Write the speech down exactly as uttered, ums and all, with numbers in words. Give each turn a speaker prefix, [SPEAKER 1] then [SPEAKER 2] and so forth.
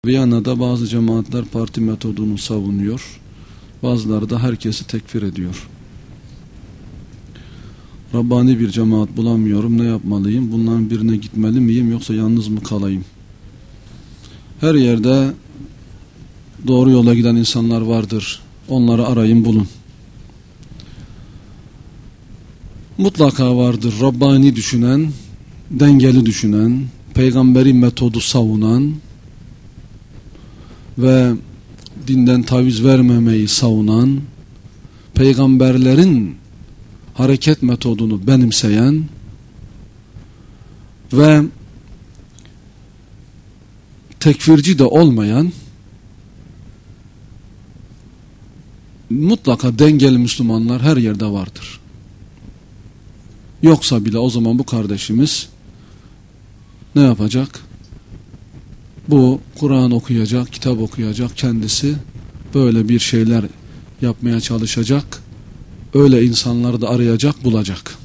[SPEAKER 1] Viyana'da bazı cemaatler parti metodunu savunuyor. Bazıları da herkesi tekfir ediyor. Rabbani bir cemaat bulamıyorum. Ne yapmalıyım? Bunların birine gitmeli miyim yoksa yalnız mı kalayım? Her yerde doğru yola giden insanlar vardır. Onları arayın, bulun. Mutlaka vardır Rabbani düşünen, dengeli düşünen, peygamberi metodu savunan ve dinden taviz vermemeyi savunan, peygamberlerin hareket metodunu benimseyen ve tekfirci de olmayan mutlaka dengeli Müslümanlar her yerde vardır. Yoksa bile o zaman bu kardeşimiz ne yapacak? Bu Kur'an okuyacak, kitap okuyacak, kendisi böyle bir şeyler yapmaya çalışacak. Öyle insanları da arayacak, bulacak.